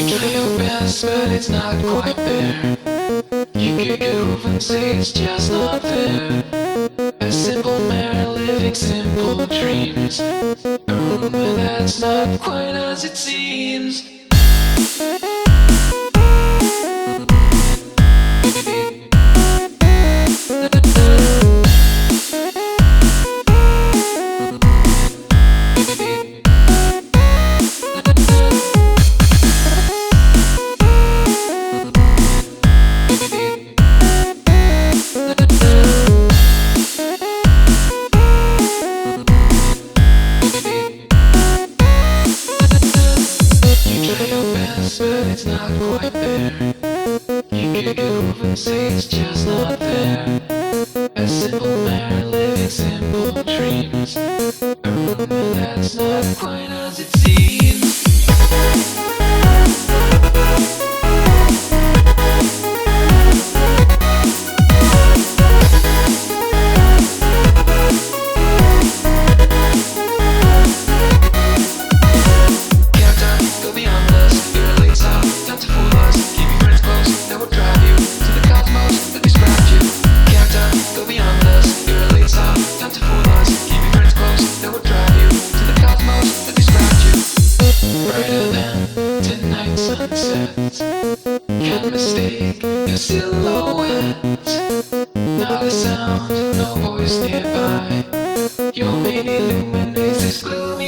You try your best, but it's not quite there. You kick it over and say it's just not fair. A simple man living simple dreams. But that's not quite as it seems. But it's not quite there. You kick it over and say it's just not there. A simple man living simple dreams. But that's not quite as it seems. Sunsets can't mistake your silhouette. Not a sound, no voice nearby. Your main illuminates this gloomy